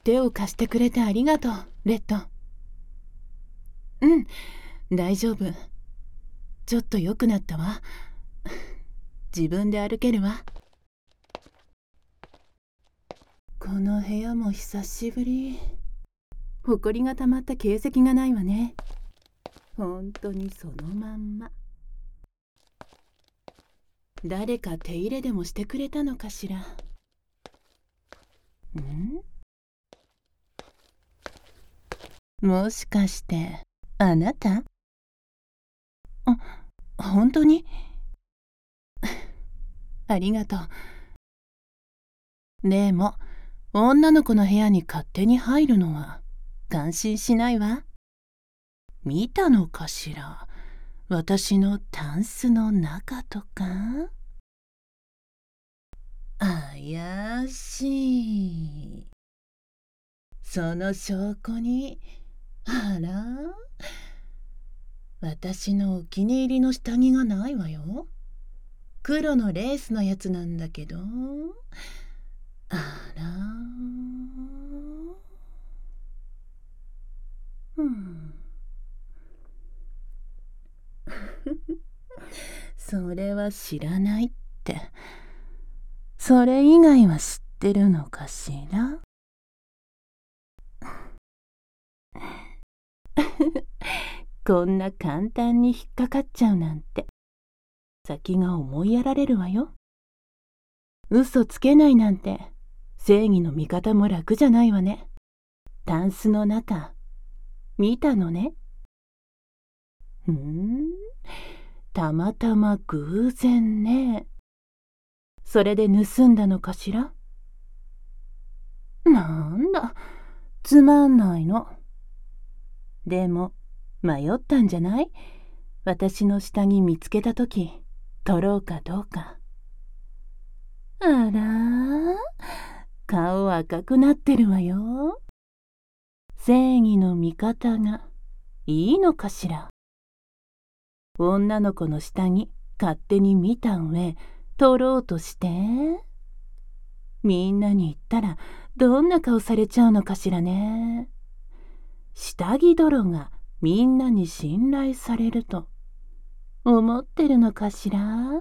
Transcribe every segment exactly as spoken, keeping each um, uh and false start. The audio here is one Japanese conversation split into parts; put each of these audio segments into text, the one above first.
手を貸してくれてありがとう、レッド。うん、大丈夫。ちょっと良くなったわ。自分で歩けるわ。この部屋も久しぶり。ほこりがたまった形跡がないわね。ほんとにそのまんま。誰か手入れでもしてくれたのかしら。ん？もしかしてあなた？あ、本当に？ありがとう。でも女の子の部屋に勝手に入るのは感心しないわ。見たのかしら、私のタンスの中とか。怪しい。その証拠に、あら、私のお気に入りの下着がないわよ。黒のレースのやつなんだけど。あら、うん。それは知らないって。それ以外は知ってるのかしら。こんな簡単に引っかかっちゃうなんて、先が思いやられるわよ。嘘つけないなんて、正義の味方も楽じゃないわね。タンスの中、見たのね。ふーん、たまたま偶然ね。それで盗んだのかしら。なんだ、つまんないの。でも、迷ったんじゃない？私の下着見つけたとき、取ろうかどうか。あらー、顔赤くなってるわよ。正義の味方がいいのかしら。女の子の下着勝手に見た上、取ろうとして。みんなに言ったらどんな顔されちゃうのかしらね。下着泥がみんなに信頼されると思ってるのかしら。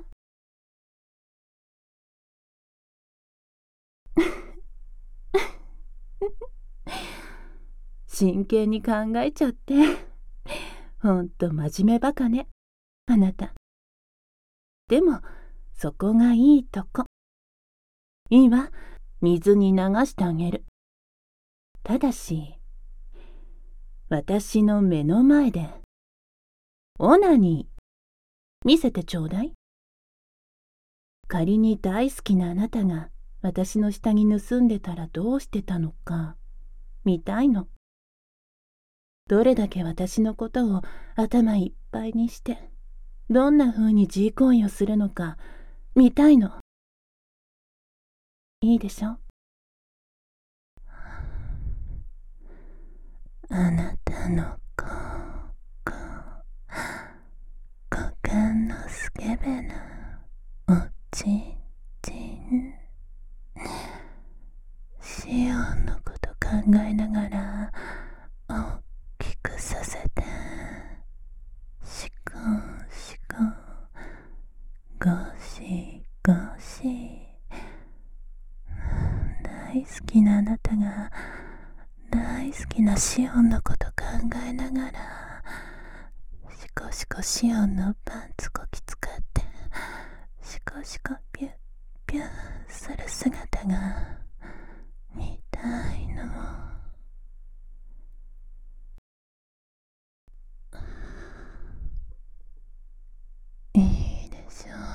真剣に考えちゃって。ほんと真面目バカね、あなた。でも、そこがいいとこ。いいわ、水に流してあげる。ただし、私の目の前で、オナニー、見せてちょうだい。仮に大好きなあなたが私の下着盗んでたらどうしてたのか、見たいの。どれだけ私のことを頭いっぱいにして、どんな風に自慰行為をするのか、見たいの。いいでしょ？あなたのここ、股間のスケベなおちんちん。シオンのこと考えながら大きくさせて、シコンシコン、ゴシゴシ。大好きなあなたが大好きなシオンのこと考えながら、シコシコシオンのパンツこき使ってシコシコピュッピュッする姿が見たいの。いいでしょ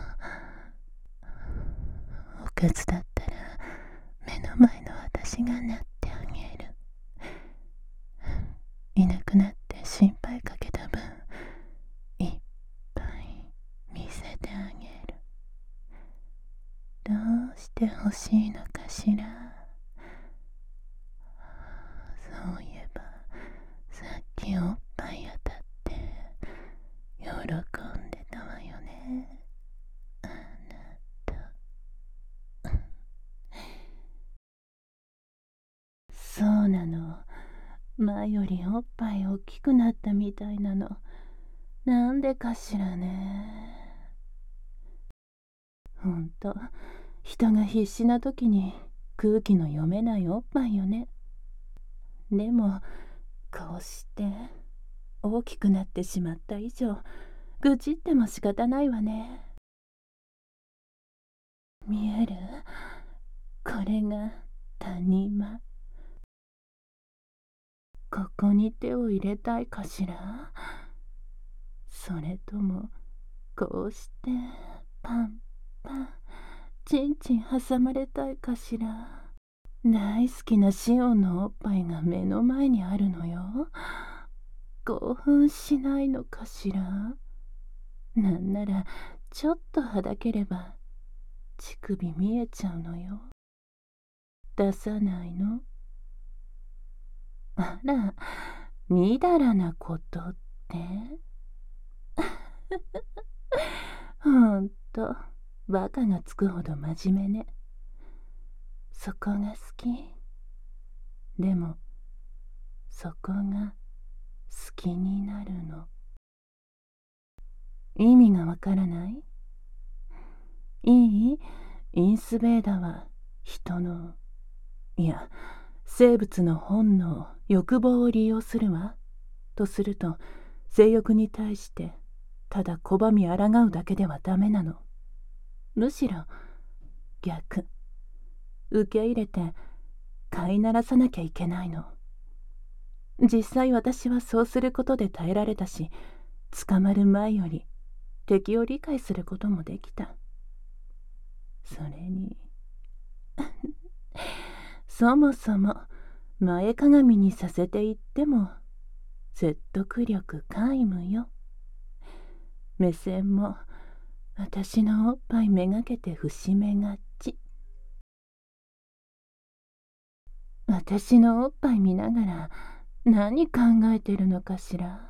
う。おかずだったら目の前の私がなってあげる。いなくなって心配かけた分、いっぱい見せてあげる。どうしてほしいのかしら。そういえばさっきおっぱい当たって喜んでたわよね、あなた。 前よりおっぱい大きくなったみたいなの。なんでかしらね。ほんと、人が必死な時に空気の読めないおっぱいよね。でも、こうして大きくなってしまった以上、愚痴っても仕方ないわね。見える？これが谷間。ここに手を入れたいかしら？それともこうしてパンパンチンチン挟まれたいかしら？大好きなシオンのおっぱいが目の前にあるのよ。興奮しないのかしら？なんならちょっとはだければ乳首見えちゃうのよ。出さないの？あら、みだらなことって？ほんと、バカがつくほど真面目ね。そこが好き。でも、そこが好きになるの。意味がわからない？いい？インスベーダは人の、いや、生物の本能、欲望を利用するわ。とすると、性欲に対してただ拒み抗うだけではダメなの。むしろ逆、受け入れて飼いならさなきゃいけないの。実際私はそうすることで耐えられたし、捕まる前より敵を理解することもできた。それにそもそも前かがみにさせていっても説得力皆無よ。目線も私のおっぱいめがけて伏めがち。私のおっぱい見ながら何考えてるのかしら。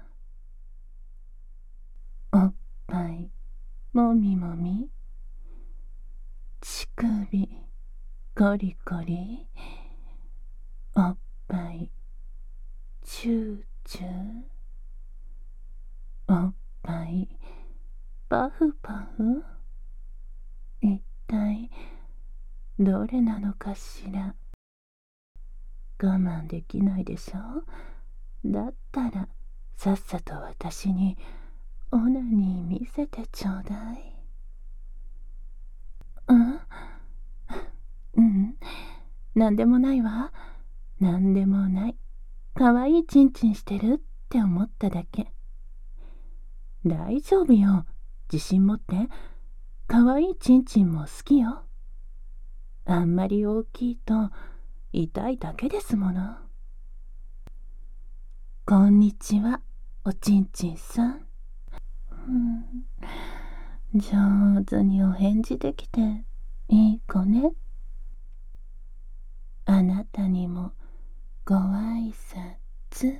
おっぱいもみもみ、乳首コリコリ、おっぱいチューチュー、おっぱいパフパフ。一体どれなのかしら。我慢できないでしょ？だったらさっさと私にオナニー見せてちょうだい。うん？うん、なんでもないわ。なんでもない。かわいいチンチンしてるって思っただけ。大丈夫よ。自信持って。かわいいチンチンも好きよ。あんまり大きいと痛いだけですもの。こんにちは、おちんちんさん。うん、上手にお返事できていい子ね。あなたにもご挨拶。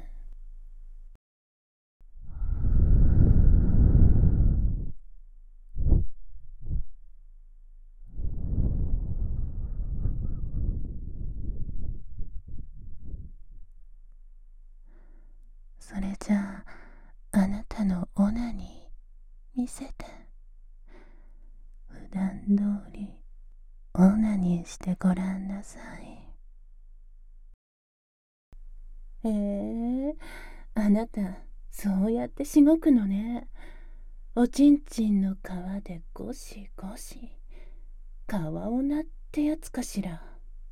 それじゃあ、あなたのオナニー見せて。普段通りオナニーしてごらんなさい。へえ、あなたそうやってしごくのね。おちんちんの皮でゴシゴシ。皮をなってやつかしら。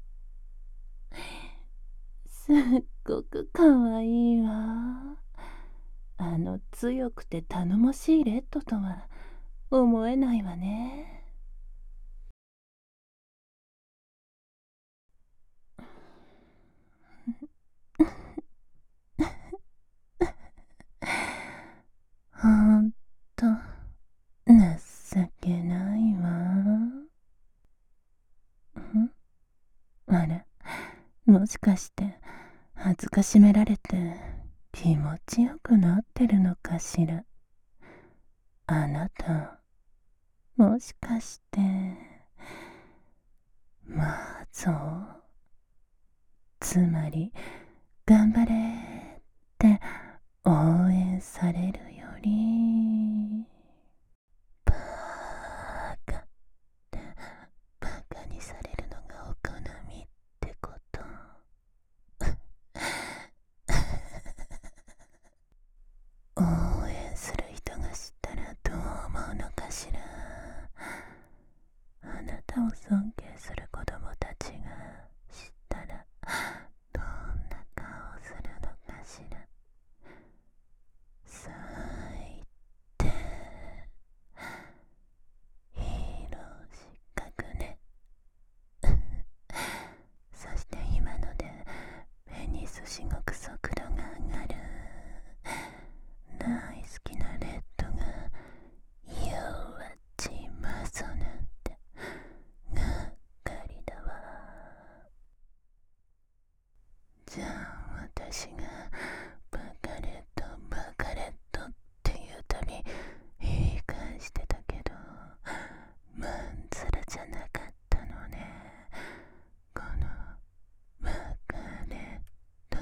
すっごくかわいいわ。あの強くて頼もしいレッドとは思えないわね。ほんと情けないわ。ん？あら、もしかして恥ずかしめられて気持ちよくなってるのかしら。あなた、もしかして。まあそう。つまり頑張れさを尊敬する子供たちが知ったらどんな顔をするのかしら。最低。ヒーロー失格ね。そして今のでペニス至極速度が上がる。大好きなレッドが弱っちまそなんてがっかりだわ。じゃあ私がバカレットバカレットっていうたび言い返してたけど、まんざらじゃなかったのね、このバカレット。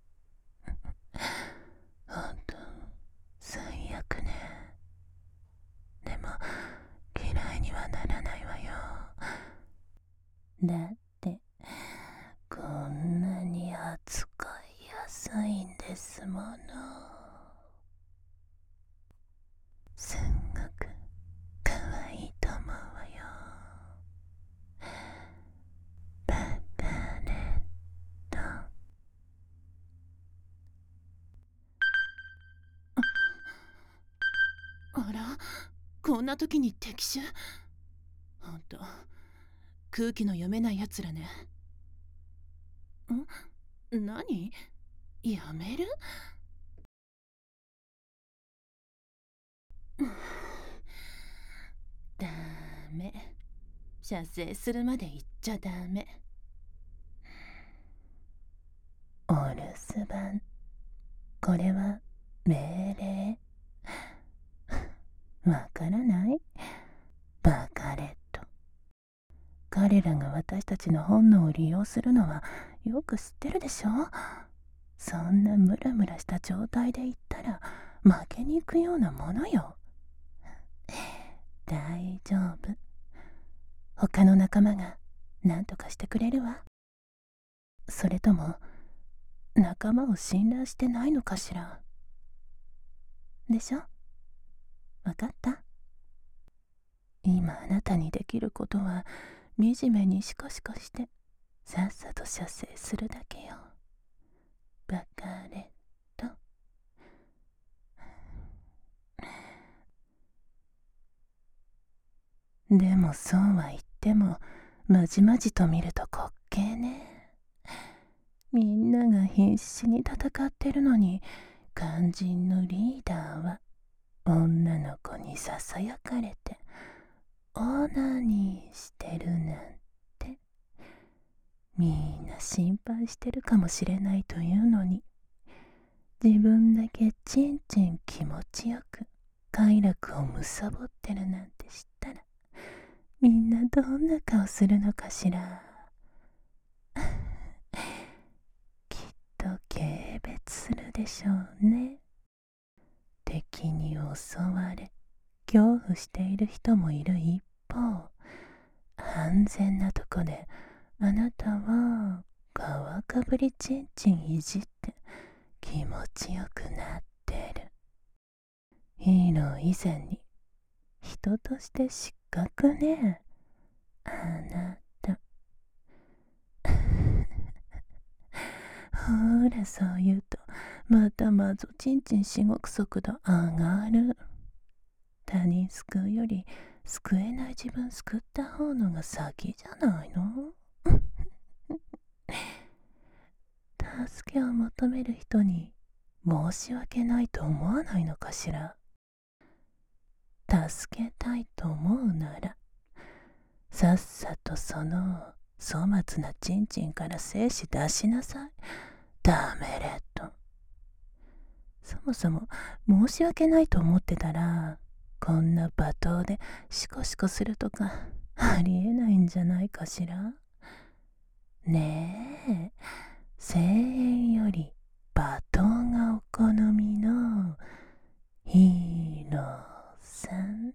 ほんと最悪ね。でも嫌いにはならないわよ。だってこんなに扱いやすいんですもの。すんごくかわいいと思うわよ。バカレット。あら、こんな時に敵手？ほんと空気の読めないやつらね。ん？何？やめる？ダメ。射精するまで言っちゃダメ。お留守番。これは命令。わからない？バカレット。彼らが私たちの本能を利用するのはよく知ってるでしょ。そんなムラムラした状態で言ったら負けに行くようなものよ。大丈夫。他の仲間が何とかしてくれるわ。それとも仲間を信頼してないのかしら。でしょ？わかった？今あなたにできることは惨めにシコシコしてさっさと射精するだけよ。バカレット。でもそうは言ってもまじまじと見ると滑稽ね。みんなが必死に戦ってるのに肝心のリーダーは女の子にささやかれてオナニーしてるなんて。みんな心配してるかもしれないというのに自分だけちんちん気持ちよく快楽をむさぼってるなんて知ったらみんなどんな顔するのかしら。きっと軽蔑するでしょうね。敵に襲われ恐怖している人もいる一方、安全なとこであなたは皮かぶりちんちんいじって気持ちよくなってる。ヒーロー以前に人として失格ね、あなた。ほらそう言うとまたまぞちんちんしごく速度上がる。他人救うより救えない自分救った方のが先じゃないの？助けを求める人に申し訳ないと思わないのかしら。助けたいと思うならさっさとその粗末なちんちんから精子出しなさい。ダメレット。そもそも申し訳ないと思ってたらこんな罵倒でシコシコするとかありえないんじゃないかしら。ねえ、声援より罵倒がお好みのヒーローさん。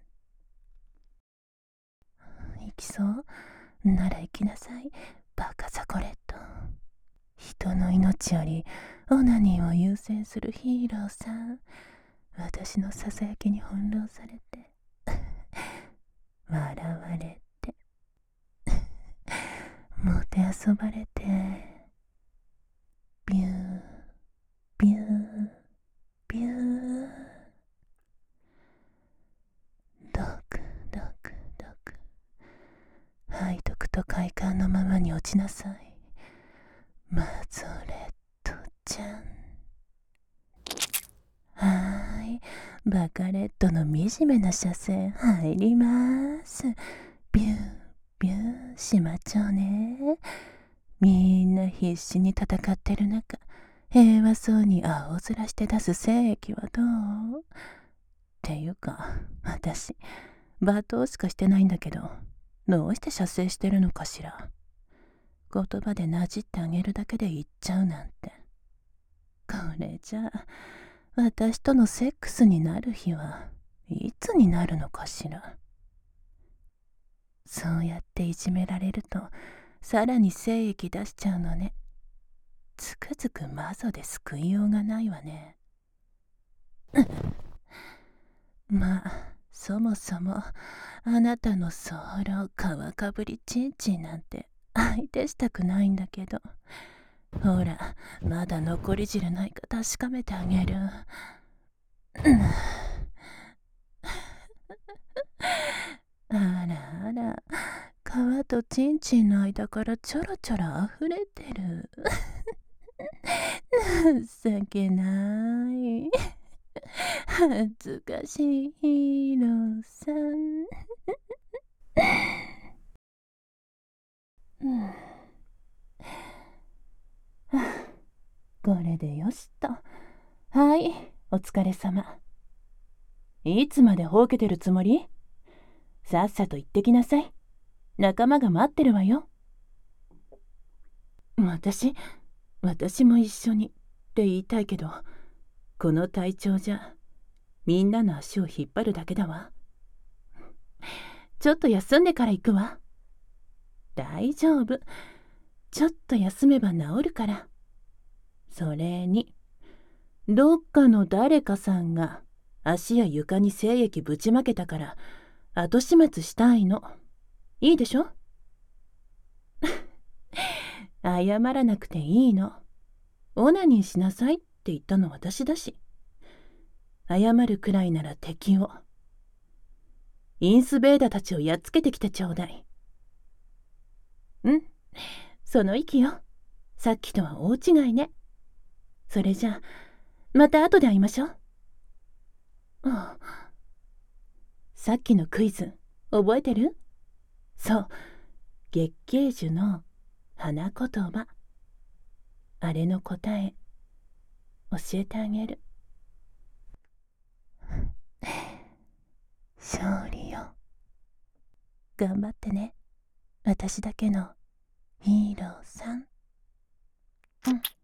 行きそうなら行きなさい、バカザコレット。人の命よりオナニーを優先するヒーローさん。私のささやきに翻弄されて笑われて遊ばれて、ビュービュービュー、ドクドクドク、背徳と快感のままに落ちなさい、マゾレットちゃん。はーい、バカレットの惨めな射精入ります。ビュービューしまちょうね。みんな必死に戦ってる中、平和そうに青面して出す精液はどう？っていうか、私罵倒しかしてないんだけど、どうして射精してるのかしら。言葉でなじってあげるだけで言っちゃうなんて。これじゃあ私とのセックスになる日はいつになるのかしら。そうやっていじめられるとさらに精液出しちゃうのね。つくづくマゾで救いようがないわね。まあそもそもあなたのソロ皮かぶりちんちんなんて相手したくないんだけど、ほらまだ残り汁ないか確かめてあげる。あらあら、皮とちんちんの間からちょろちょろあふれてる。情けない。恥ずかしいヒーローさん。うん、これでよしと。はい、お疲れ様。いつまでほうけてるつもり？さっさと行ってきなさい。仲間が待ってるわよ。私、私も一緒にって言いたいけど、この体調じゃみんなの足を引っ張るだけだわ。ちょっと休んでから行くわ。大丈夫。ちょっと休めば治るから。それに、どっかの誰かさんが足や床に精液ぶちまけたから後始末したいの。いいでしょ？謝らなくていいの。オナニーしなさいって言ったの私だし。謝るくらいなら敵を。インスベーダたちをやっつけてきてちょうだい。うん、その意気よ。さっきとは大違いね。それじゃあ、また後で会いましょう。ああ、さっきのクイズ、覚えてる？そう、月桂樹の花言葉。あれの答え、教えてあげる。勝利よ。頑張ってね。私だけのヒーローさん。うん。